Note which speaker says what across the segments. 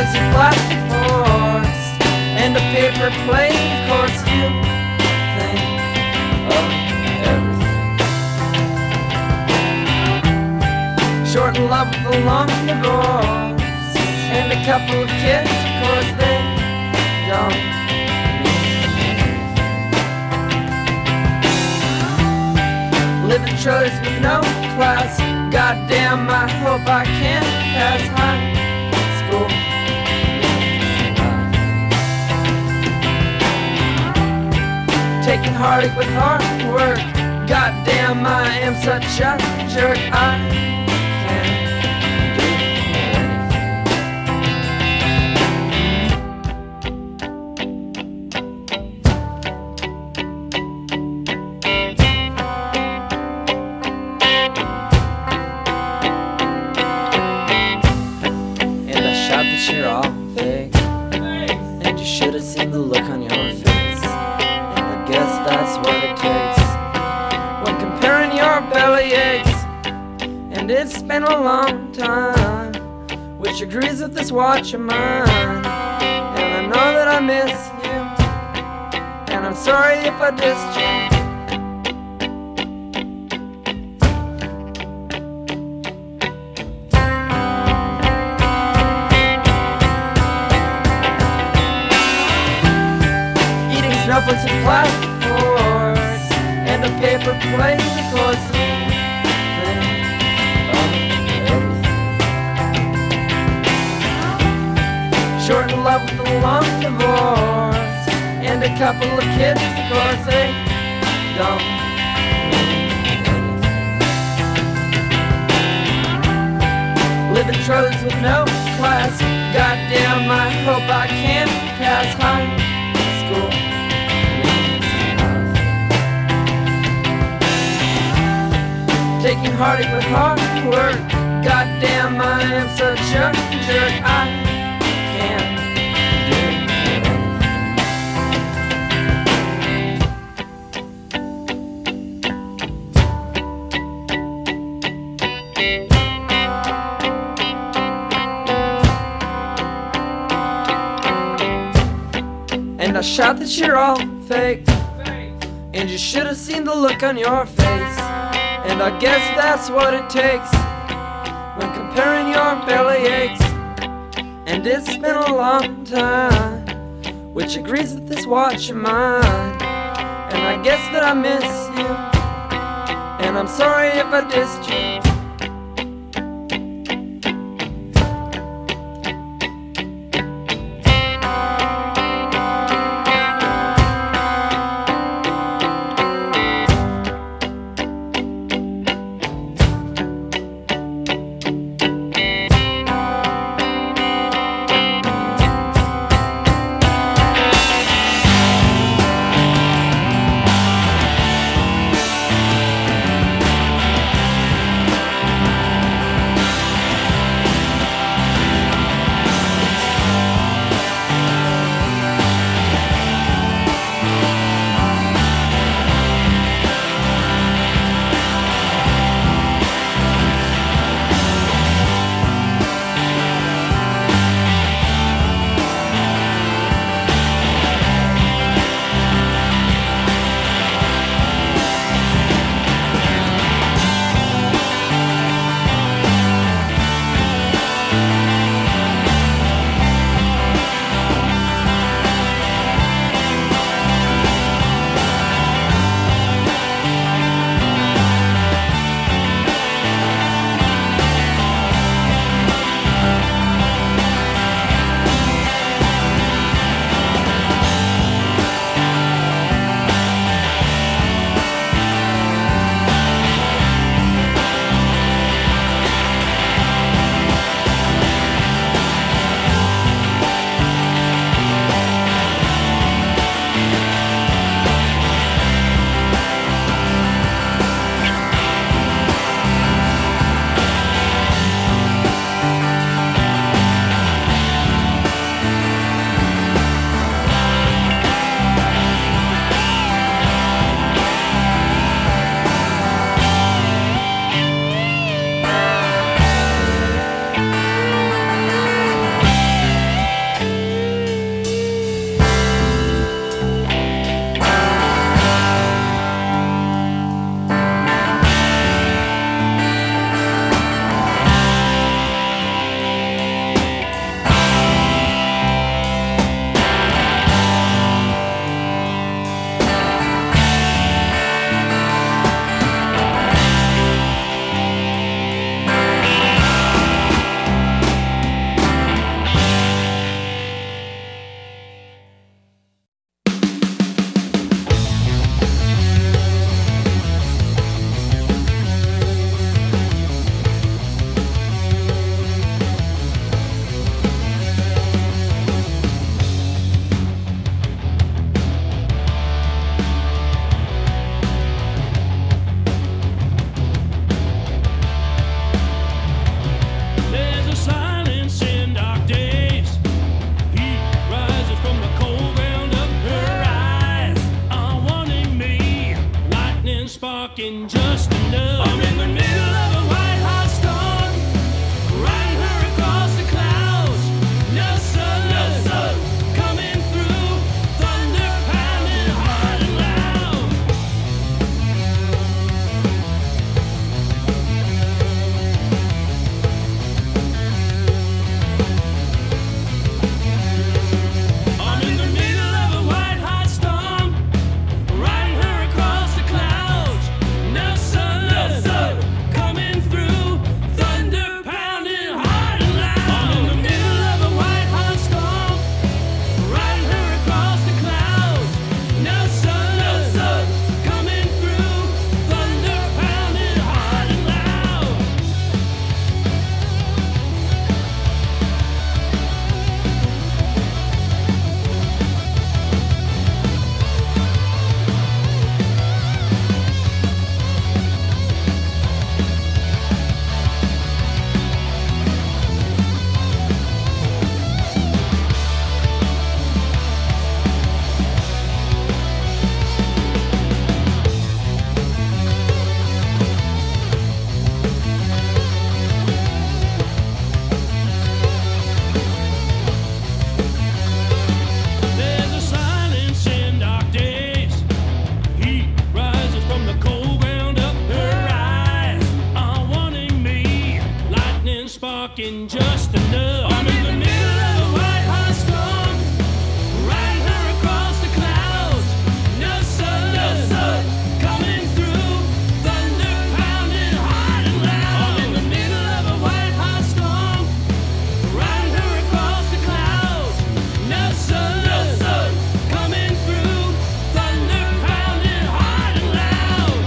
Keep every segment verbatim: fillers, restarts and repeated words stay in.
Speaker 1: piece of plastic forks and a paper plate. Of course you think of everything. Short in love with a long divorce and a couple of kids. Of course they don't. Living choice with no class. Goddamn, I hope I can pass high school. Taking heartache with hard work. Goddamn, I am such a jerk. I can't do that you're all fake, and you should have seen the look on your face. And I guess that's what it takes when comparing your belly aches. And it's been a long time, which agrees with this watch of mine. And I know that I miss you, and I'm sorry if I dissed you. With some plastic forks and a paper plate. Of course you think of everything. Short in love with a long divorce and a couple of kids. Of course they don't mean anything. Living trolleys with no class. Goddamn, I hope I can pass high school. Taking heartache with hard work. Goddamn, I am such a jerk. I can't do. And I shout that you're all fake, and you should have seen the look on your face. And I guess that's what it takes when comparing your belly aches. And it's been a long time, which agrees with this watch of mine. And I guess that I miss you, and I'm sorry if I dissed you.
Speaker 2: sparking just enough. I'm in the middle of a white hot storm, riding her across the clouds. No sun, no sun, coming through, thunder pounding hard and loud. I'm in the middle of a white hot storm, riding her across the clouds. No sun, no sun, coming through, thunder pounding hard and loud. I'm in the middle of a white hot storm, riding her across the clouds. No sun, no sun, coming through, thunder pounding hard and loud. There's a silence in dark days. Heat rises from the cold ground up. Her eyes are wanting me. Lightning sparking just enough. I'm in the middle of a white hot storm, riding her across the clouds. No sun, no sun, coming through, thunder pounding hard and loud. I'm in the middle of a white hot storm, riding her across the clouds. No sun, no sun, coming through, thunder pounding hard and loud.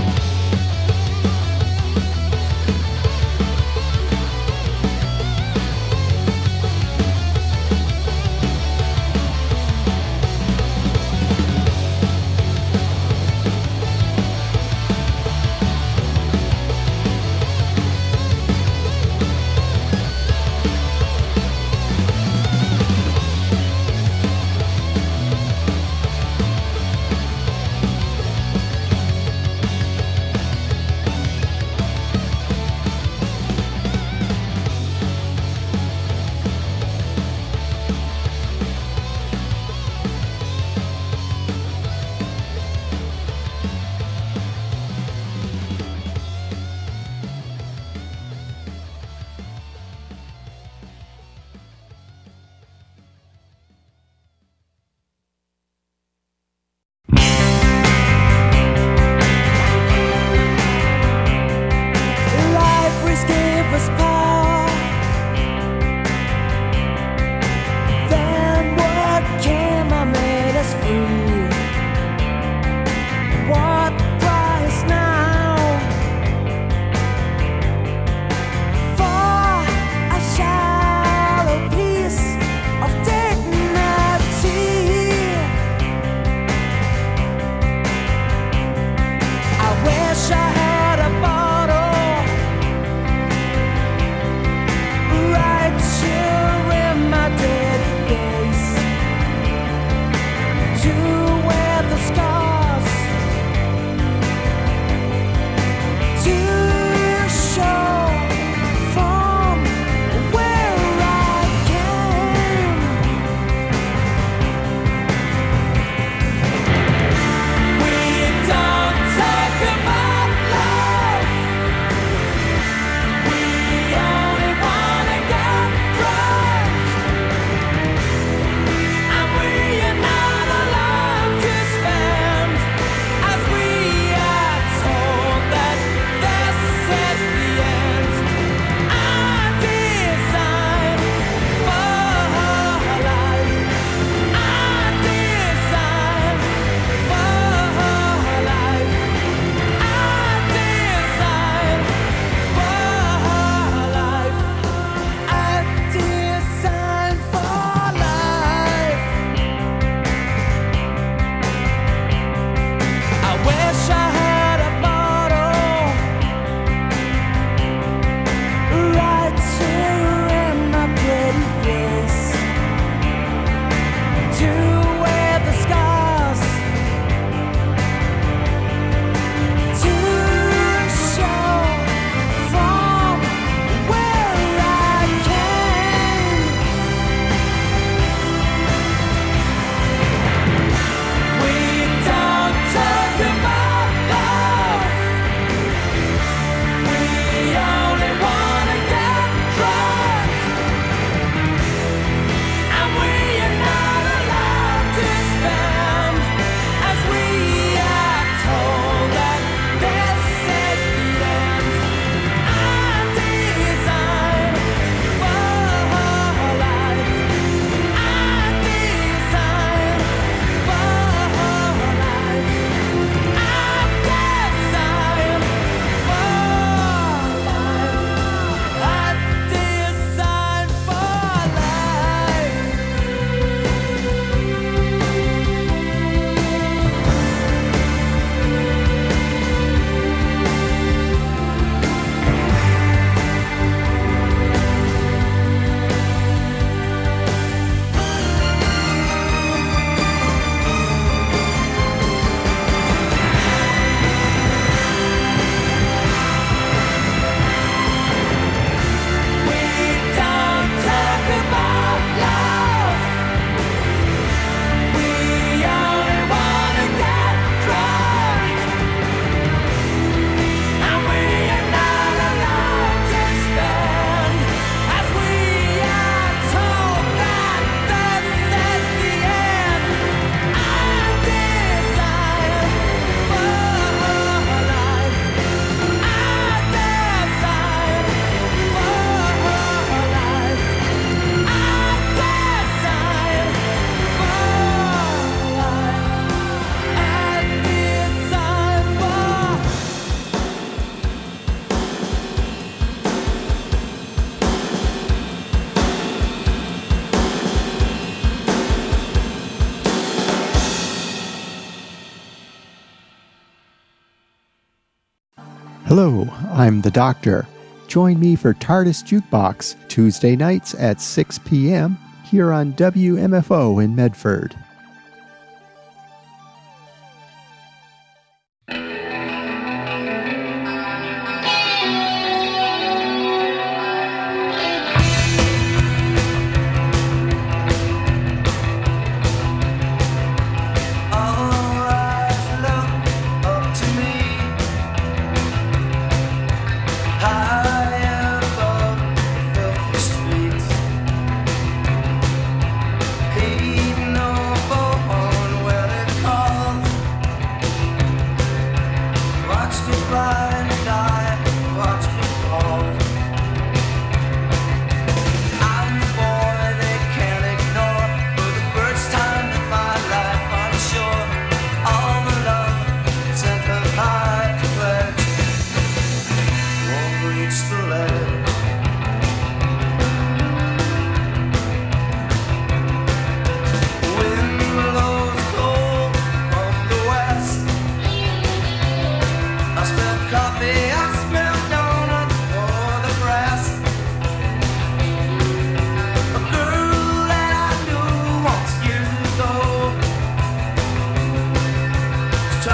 Speaker 3: Hello, I'm the Doctor. Join me for TARDIS Jukebox, Tuesday nights at six p.m. here on W M F O in Medford.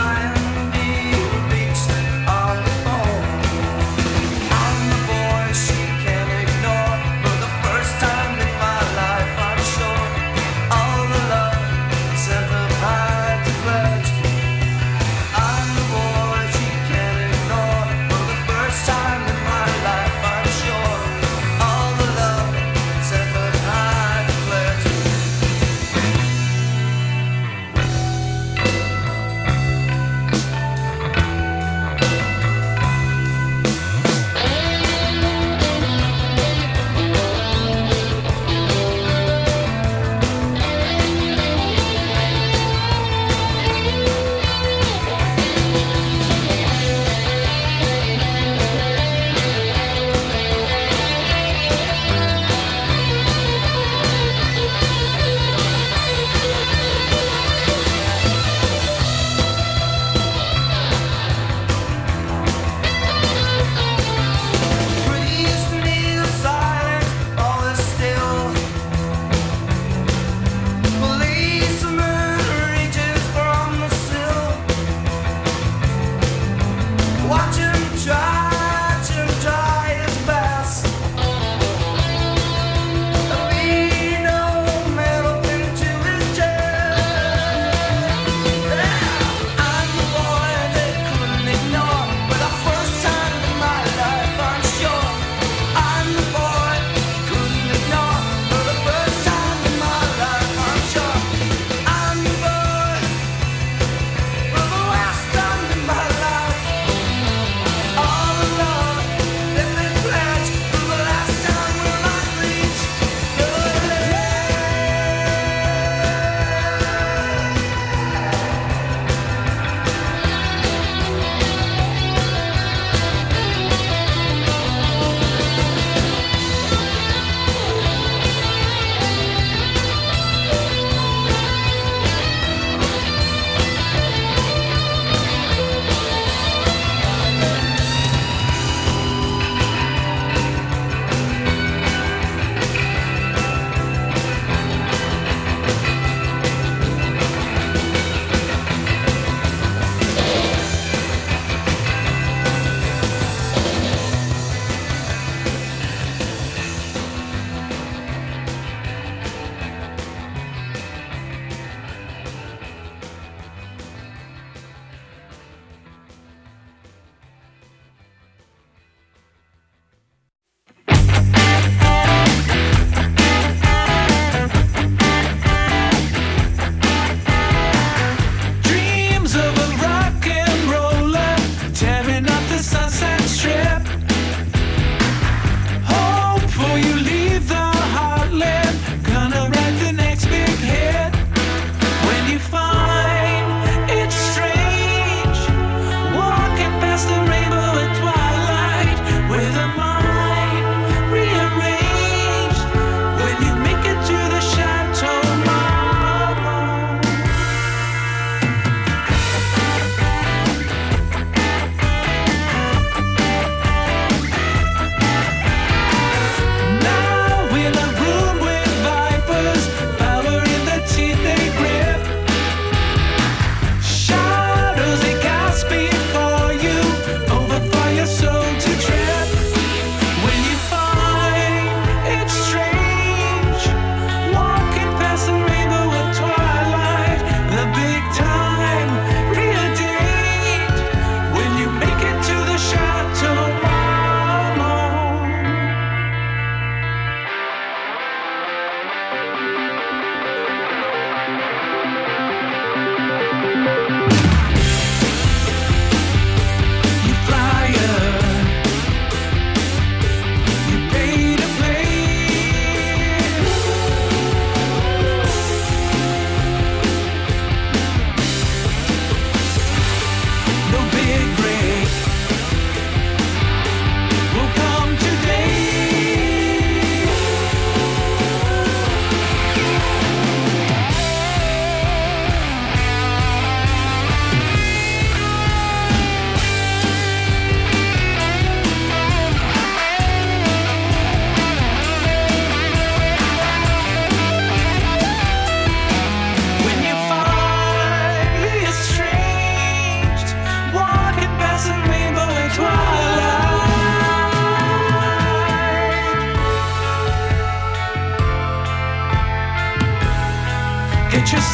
Speaker 4: Trying to be reached on the phone. I'm the boy.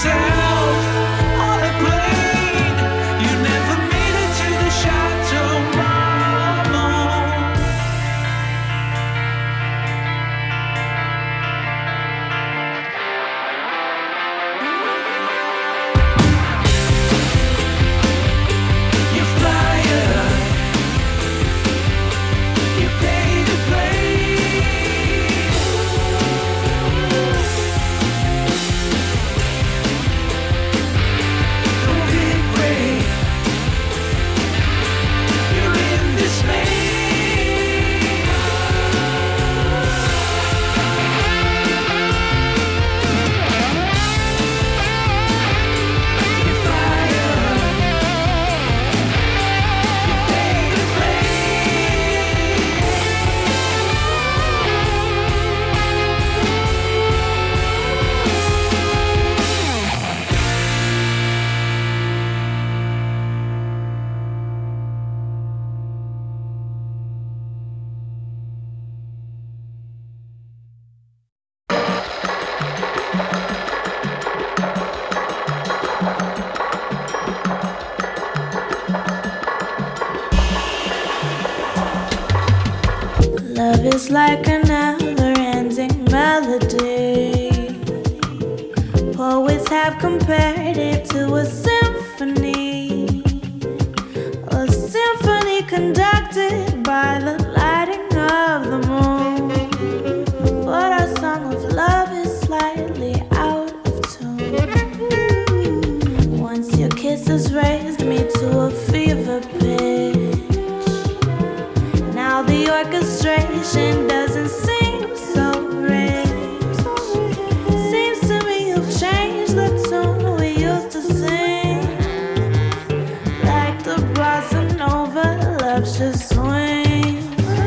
Speaker 4: yourself on a plane. You never made it to the Chateau Marmont. You fly up, you pay to play. Don't get brave, you're in dismay. You fly up, you pay to play.
Speaker 5: Love is like a never-ending melody. Poets have compared it to a symphony, a symphony conducted by the lighting of the moon. But our song of love is slightly out of tune. Once your kisses raised me to a fever pitch. Now the orchestration doesn't seem so rich. Seems to me you've changed the tune we used to sing. Like the bossa nova, love should swing.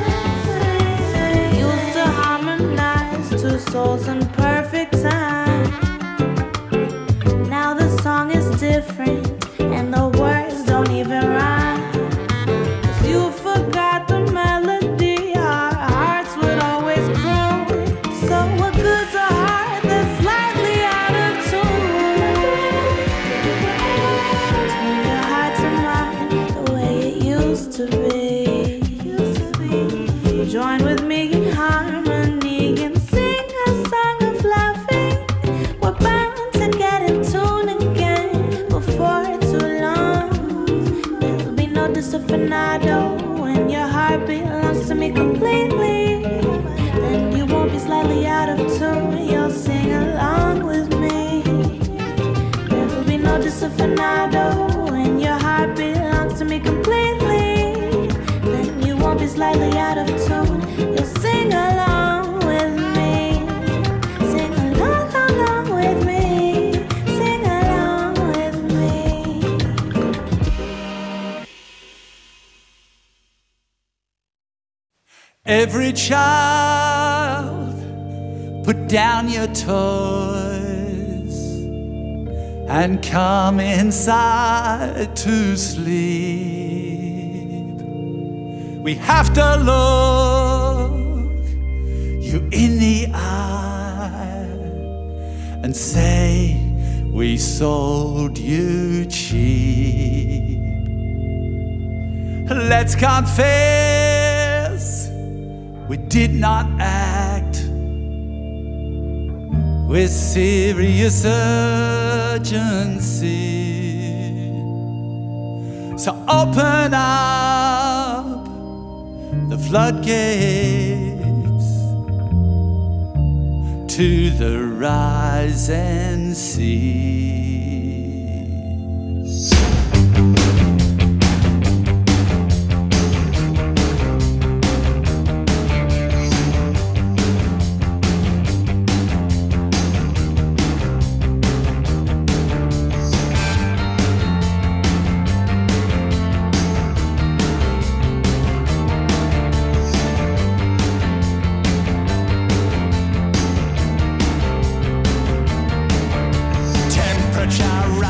Speaker 5: Used to harmonize two souls in perfect time. Now the song is different and the words don't even rhyme. 'Cause you forgot the melody our hearts would always croon. So what good's a heart that's slightly out of tune? Turn your heart to mine the way it used to be. Join with me in harmony and sing a song of loving. We're bound to get in tune again before too long. There'll be no disafinado when your heart belongs to me completely. Then you won't be slightly out of tune, you'll sing along with me. There'll be no disafinado when your heart belongs to me completely. Then you won't be slightly out of tune, you'll sing along with me. Sing along, along with me. Sing along with me.
Speaker 4: Every child, put down your toys and come inside to sleep. We have to look you in the eye and say we sold you cheap. Let's confess we did not act with serious urgency. So open up the floodgates to the rising sea. Temperature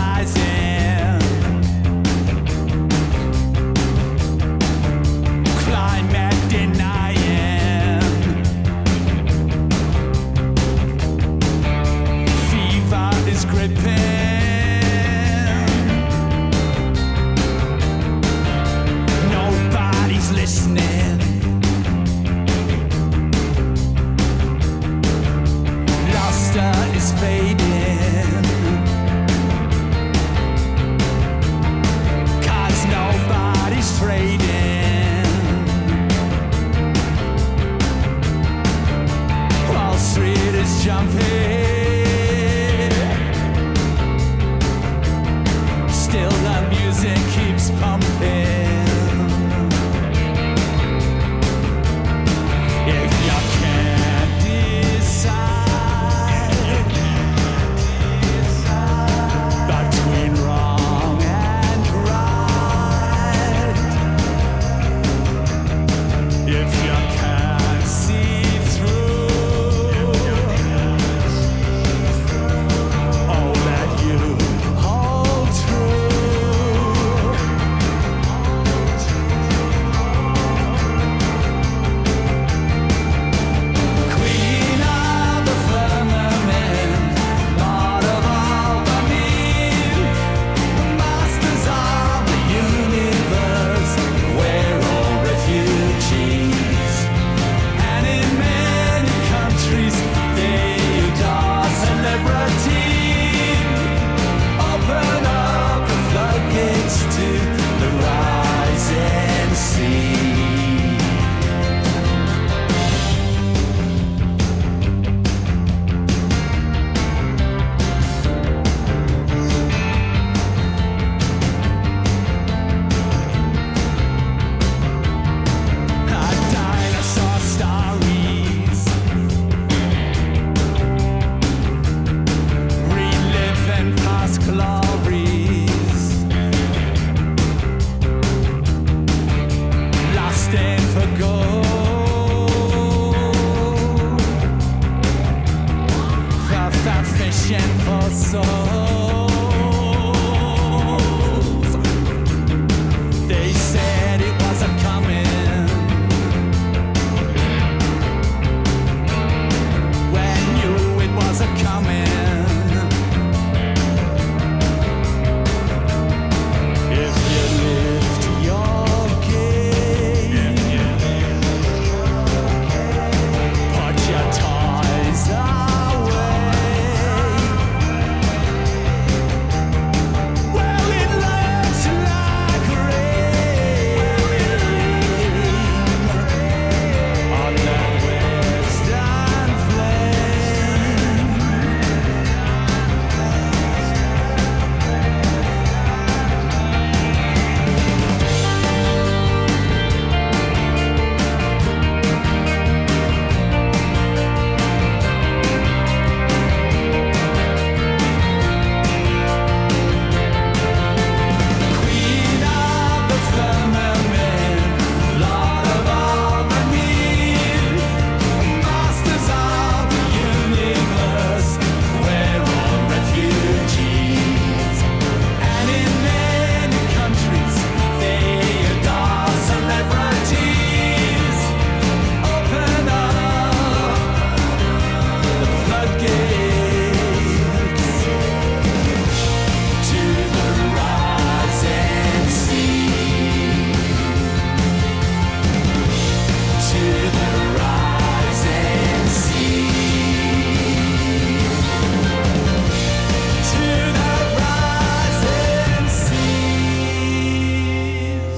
Speaker 4: jumping. Still the music keeps pumping. If you can't decide between wrong and right, if you can't see through all that you hold true, Queen of the firmament, Lord of all the mean, masters of the universe, we're all refugees. And in many countries, they adore celebrity. Open up the floodgates to the rising sea. A dinosaur stories, reliving past glories, lost and forgotten. For fat fishing for souls. They said it wasn't coming. When you it wasn't coming. If you lift your gaze, put your toys away. Well, it looks like rain on that western plain. Queen of the firmament, Lord of all the mean, masters of the universe, we're all refugees. And in many countries, they adore celebrities. Open up the floodgates to the rising sea, to the rising sea, to the rising seas.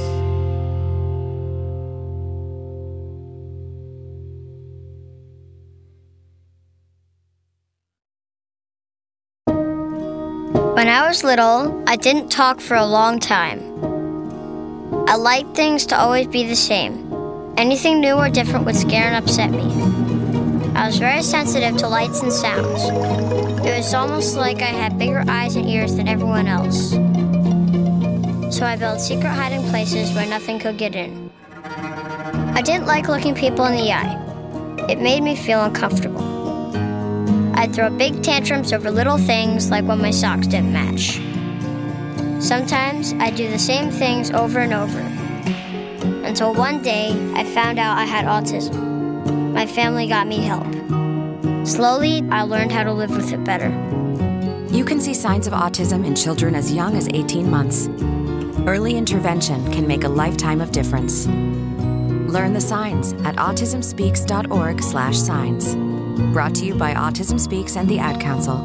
Speaker 6: When I was little, I didn't talk for a long time. I liked things to always be the same. Anything new or different would scare and upset me. I was very sensitive to lights and sounds. It was almost like I had bigger eyes and ears than everyone else. So I built secret hiding places where nothing could get in. I didn't like looking people in the eye. It made me feel uncomfortable. I'd throw big tantrums over little things like when my socks didn't match. Sometimes I'd do the same things over and over. Until one day, I found out I had autism. My family got me help. Slowly, I learned how to live with it better.
Speaker 7: You can see signs of autism in children as young as eighteen months. Early intervention can make a lifetime of difference. Learn the signs at autism speaks dot org slash signs. Brought to you by Autism Speaks and the Ad Council.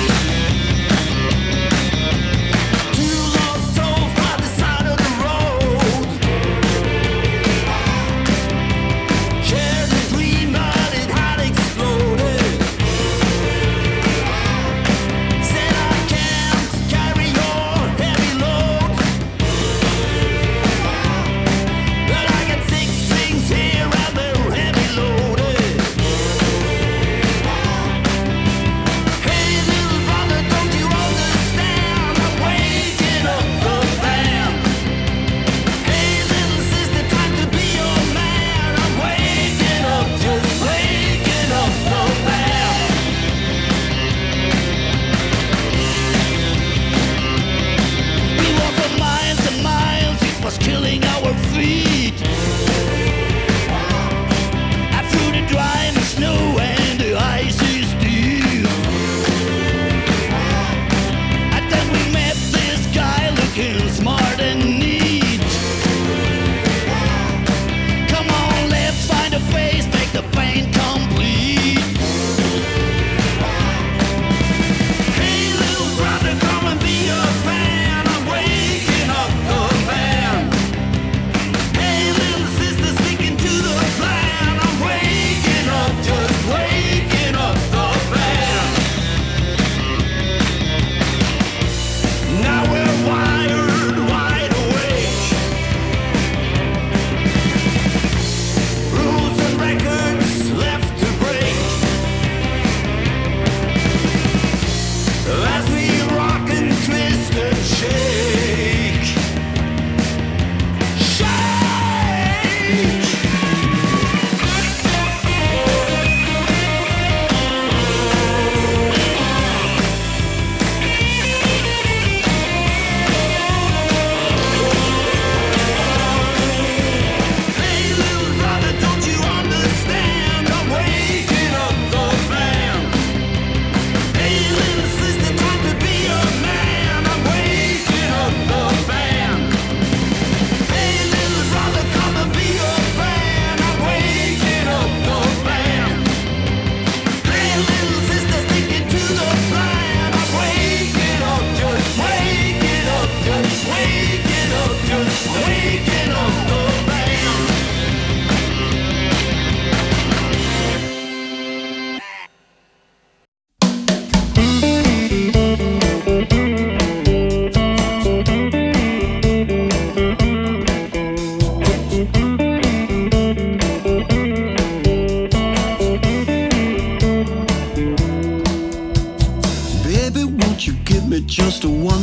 Speaker 4: Two lost souls by the side of the road.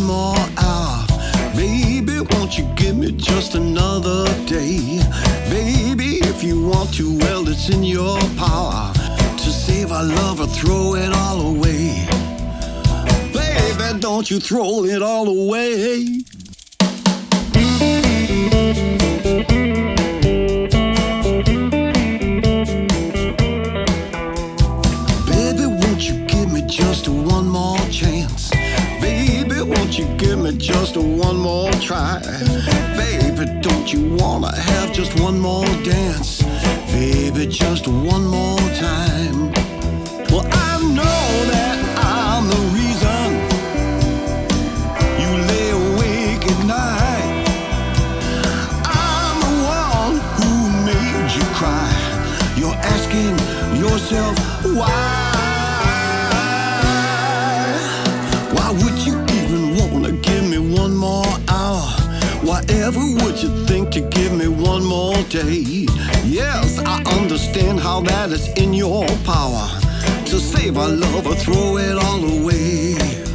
Speaker 8: more hour. Baby, won't you give me just another day? Baby, if you want to, well, it's in your power to save our love or throw it all away. Baby, don't you throw it all away. Baby, won't you give me just one more chance? Baby, won't you give me just one more try? Baby, don't you wanna have just one more dance? Baby, just one more time. Well, I know that I'm the reason you lay awake at night. I'm the one who made you cry. You're asking yourself why. Why would you even wanna give me one more hour? Whatever would you think to give me one more day? Yes, I understand how that is in your power to save our love or throw it all away.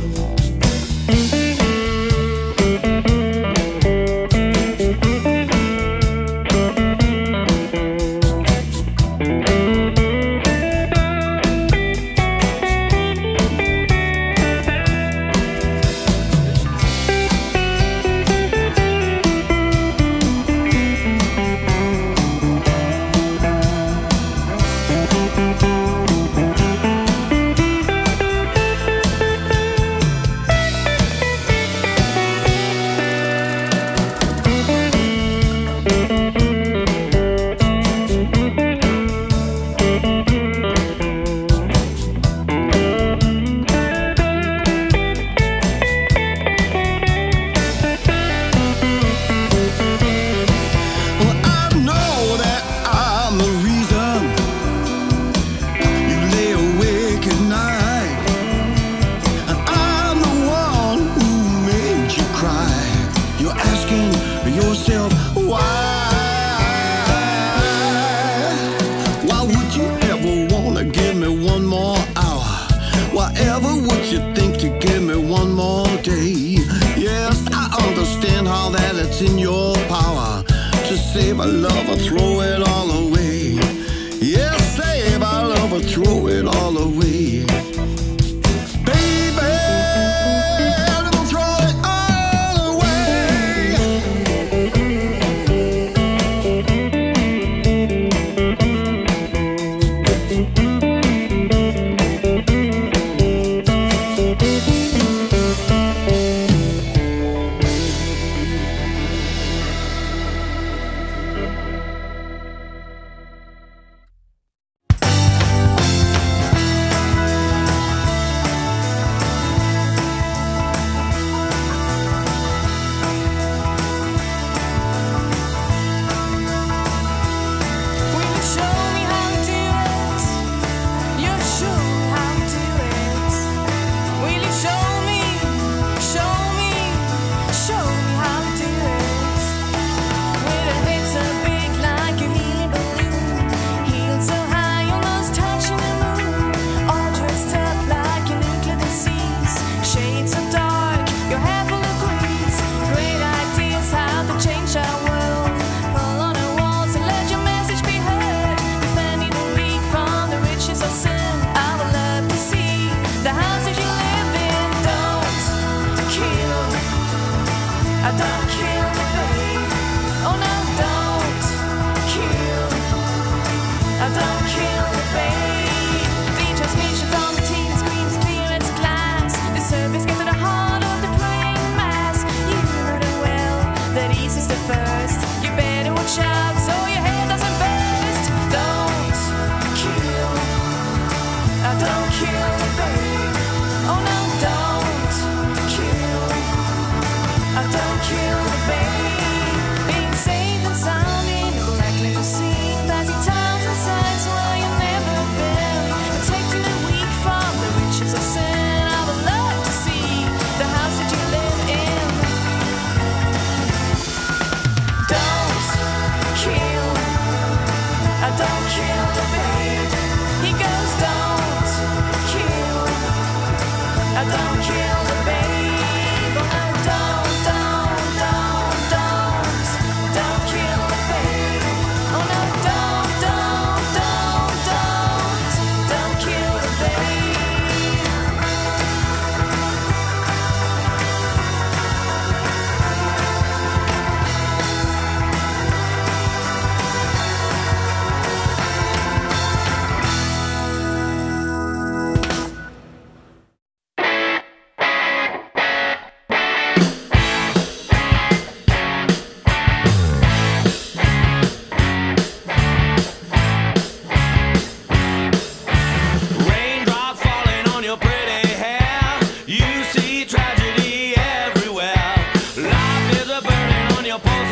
Speaker 8: In your power to save our love or throw it all away. Yes, save our love or throw it all away. Baby, don't throw it all away.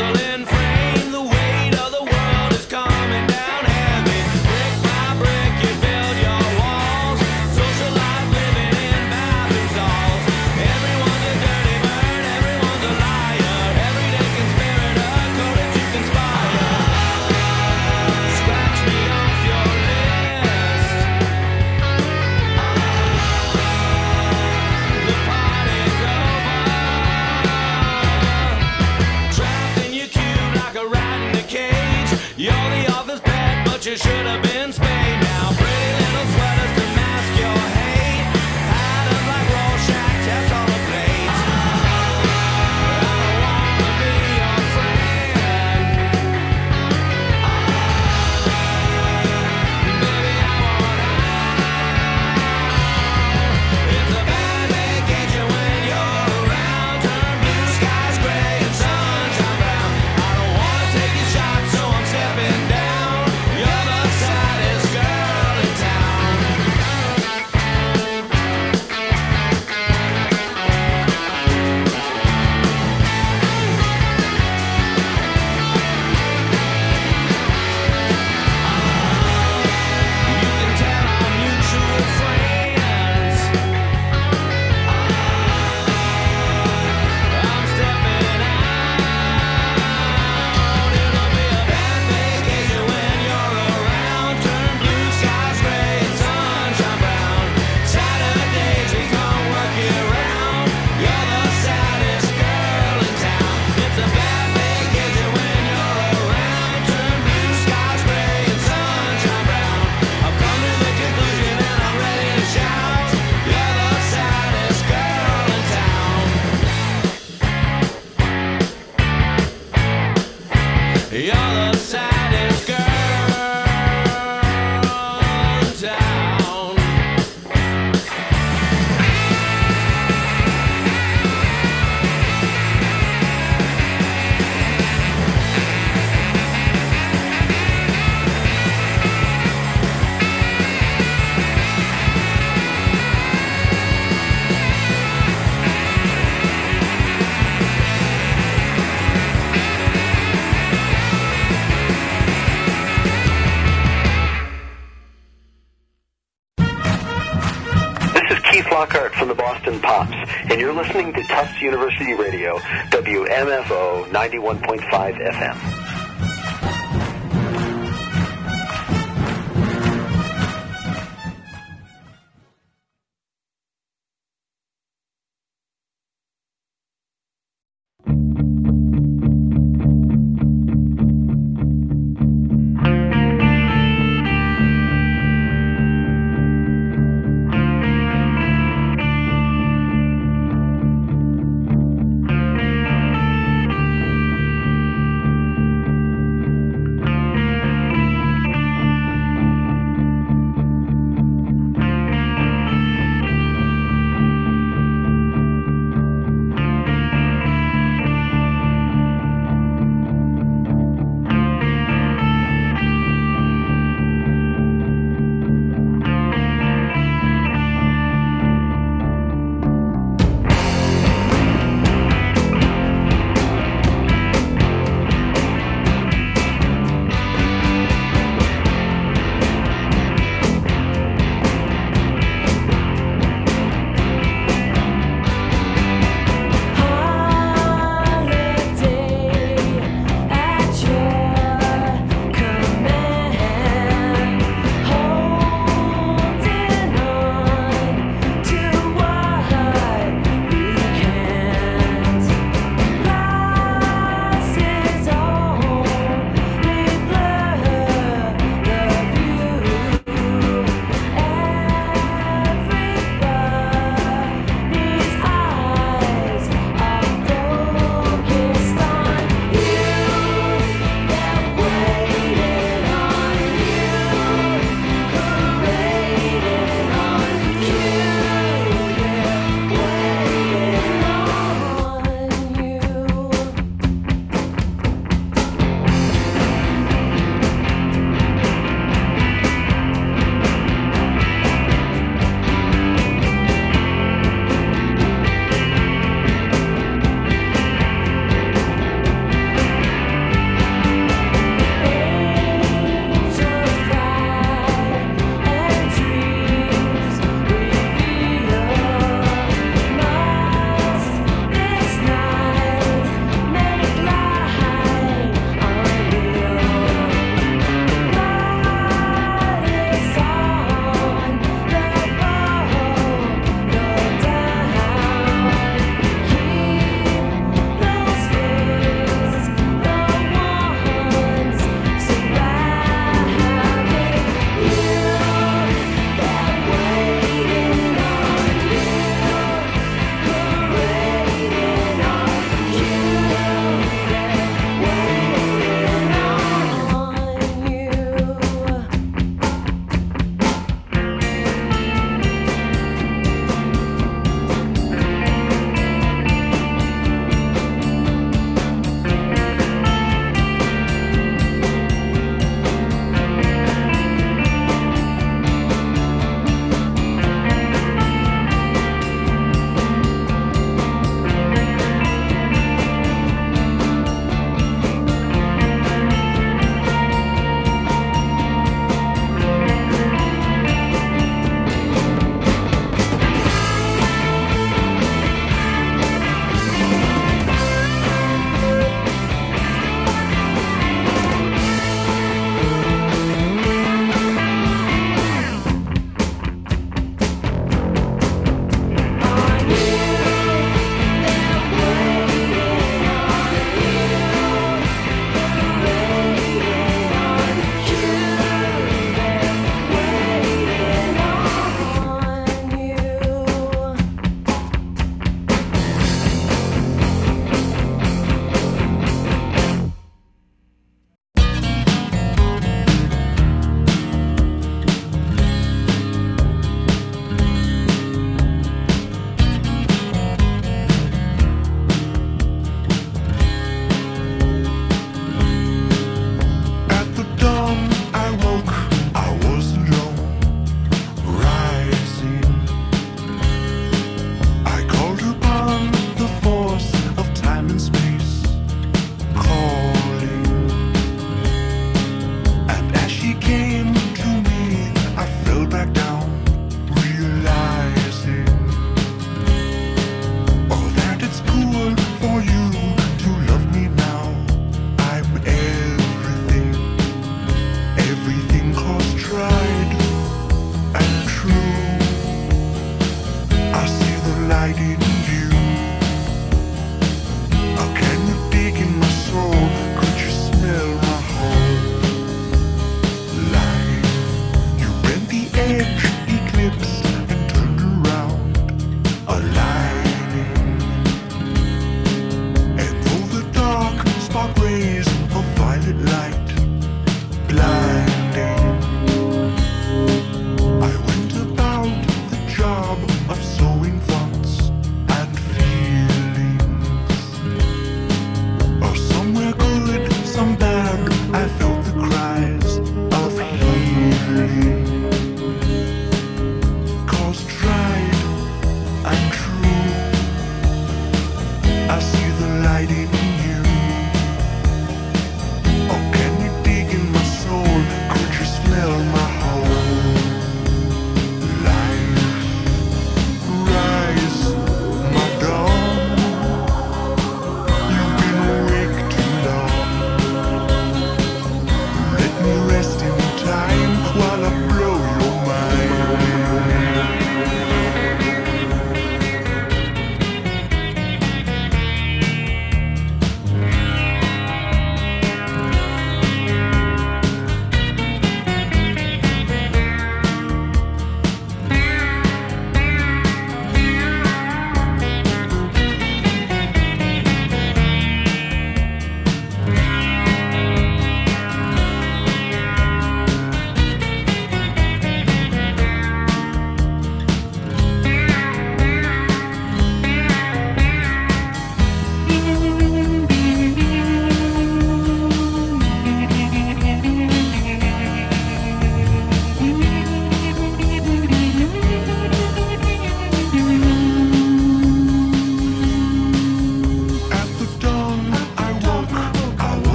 Speaker 4: porcelain frame. The weight of the world is coming down heavy. Brick by brick, you build your walls. Social life living in bathroom stalls. Everyone's a dirty bird, everyone's a liar. Everyday conspirator, coded to conspire. Scratch me off your list. The party's over. Trapped in your cube like a rat in a cage. You're the office pet, but you should have been spayed. Now pretty little sweaters to mask your hate. Atoms like Rorschach tests on a plate. I don't wanna be your friend. Baby, I want out. It's a bad vacation when you're around. Turn blue skies gray and sunshine brown. I don't wanna take your shot, so I'm stepping down. You're the saddest girl in town. You can tell our mutual friends. I'm stepping out. It'll be a bad vacation when you're around. Turn blue skies gray and sunshine brown. Saturdays become work year round. You're the saddest girl in town. It's a bad vacation when you're around. Turn blue skies gray and sunshine brown. I've come to the conclusion and I'm ready to shout. You're the saddest girl in town. You're the saddest girl in town.
Speaker 9: This is Keith Lockhart from the Boston Pops, and you're listening to Tufts University Radio, W M F O ninety-one point five F M.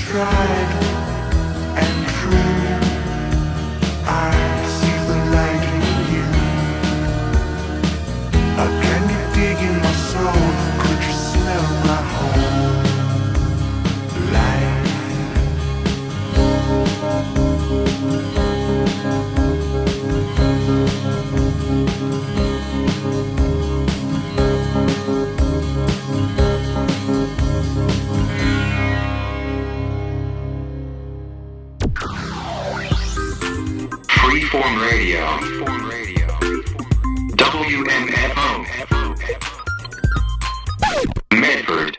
Speaker 10: tried and true. I see the light in you. Uh, can you dig in my soul? Could you smell my whole life?
Speaker 11: Freeform Radio. W M F O. Medford.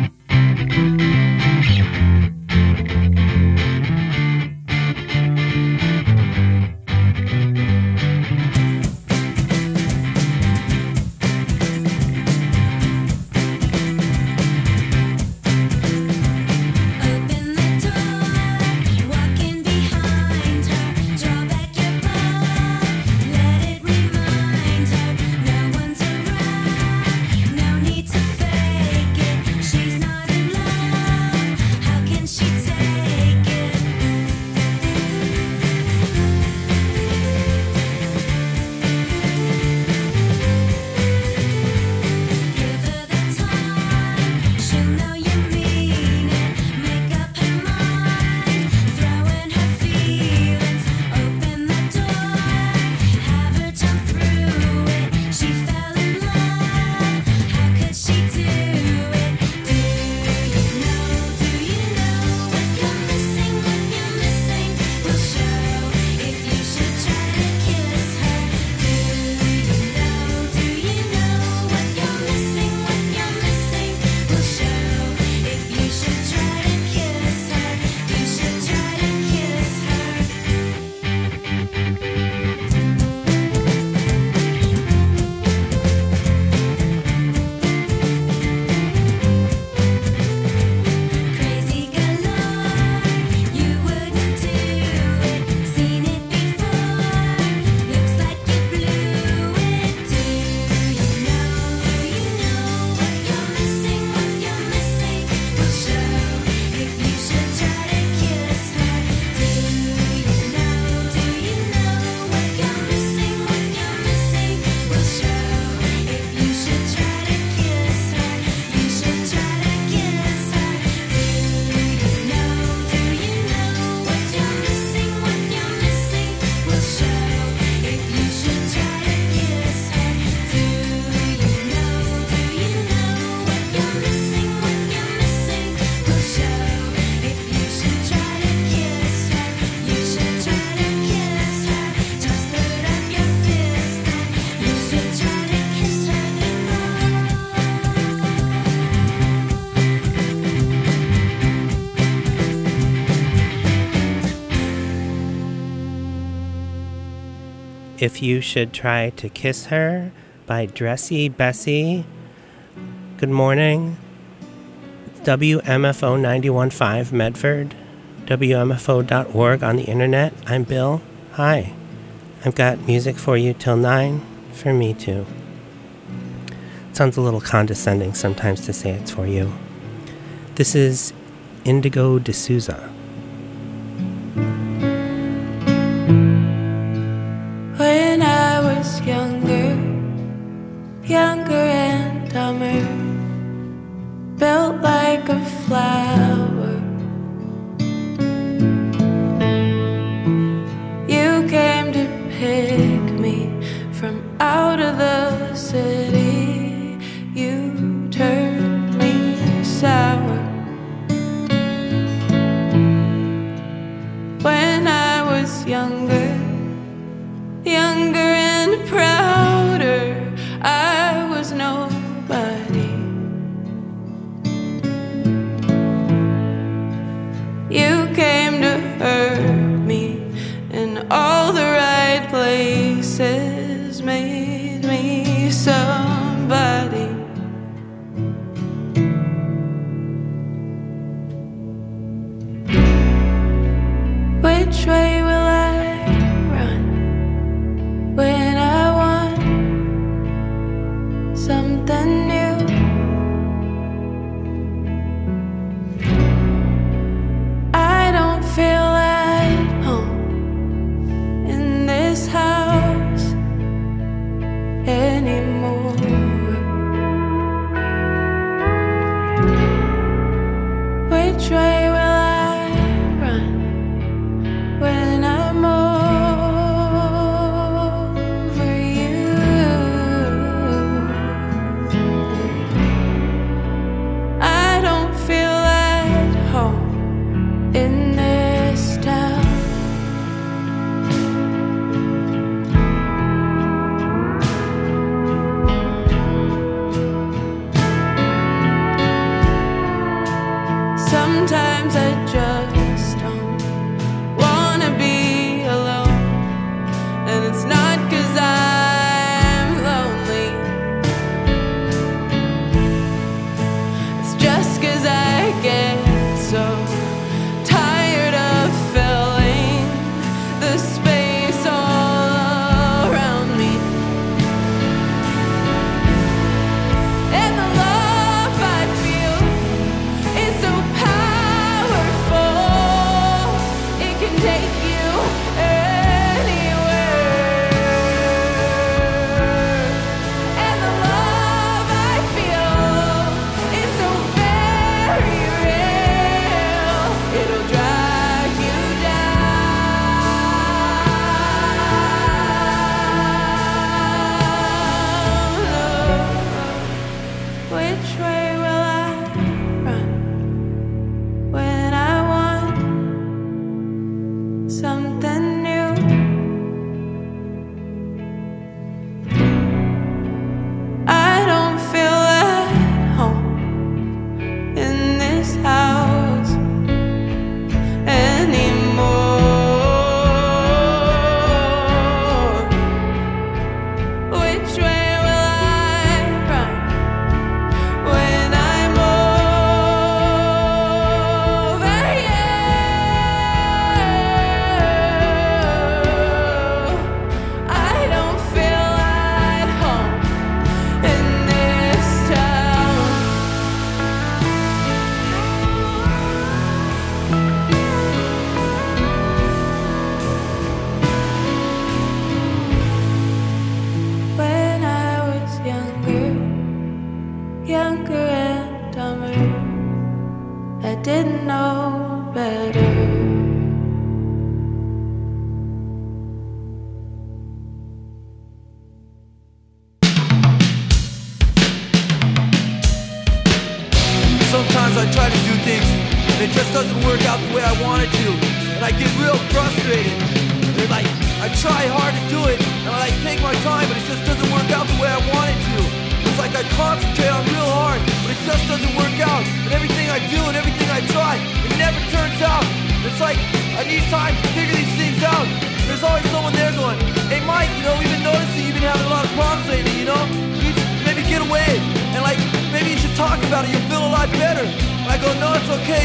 Speaker 12: If You Should Try to Kiss Her by Dressy Bessie. Good morning. W M F O ninety-one point five Medford, W M F O dot org on the internet. I'm Bill. Hi. I've got music for you till nine. For me too. It sounds a little condescending sometimes to say it's for you. This is Indigo D'Souza.
Speaker 13: When I was younger, younger and dumber, built like a flower, you came to pick me from out of the city. You turned me sour. When I was younger, younger and prouder, I was nobody. You came to hurt me in all the right places, made me somebody. Which way will I run when I want something new? Which way will I run when I'm over you? I don't feel at home in this town. Sometimes I just don't wanna be alone, and it's not 'cause I'm lonely, it's just 'cause I get so tired of filling the space all around me. And the love I feel is so powerful, it can take you anywhere. And the love I feel is so very real, it'll drag you down. Which way will I run when I want something new? I don't feel at home in this house anymore. Which way will I run when I'm over you? I don't feel at home in this town. When I was younger, younger and dumber, I didn't know better.
Speaker 14: Sometimes I try to do things and it just doesn't work out the way I want it to, and I get real frustrated. And like I try hard to do it and I like take my time, but it just doesn't work out the way I want it to. It's like I concentrate on real hard, but it just doesn't work out. And everything I do and everything I try, it never turns out. It's like I need time to figure these things out. There's always someone there going, "Hey Mike, you know, we've been noticing you've been having a lot of problems lately, you know? You need to maybe get away and like maybe you should talk about it, you'll feel a lot better." And I go, "No, it's okay,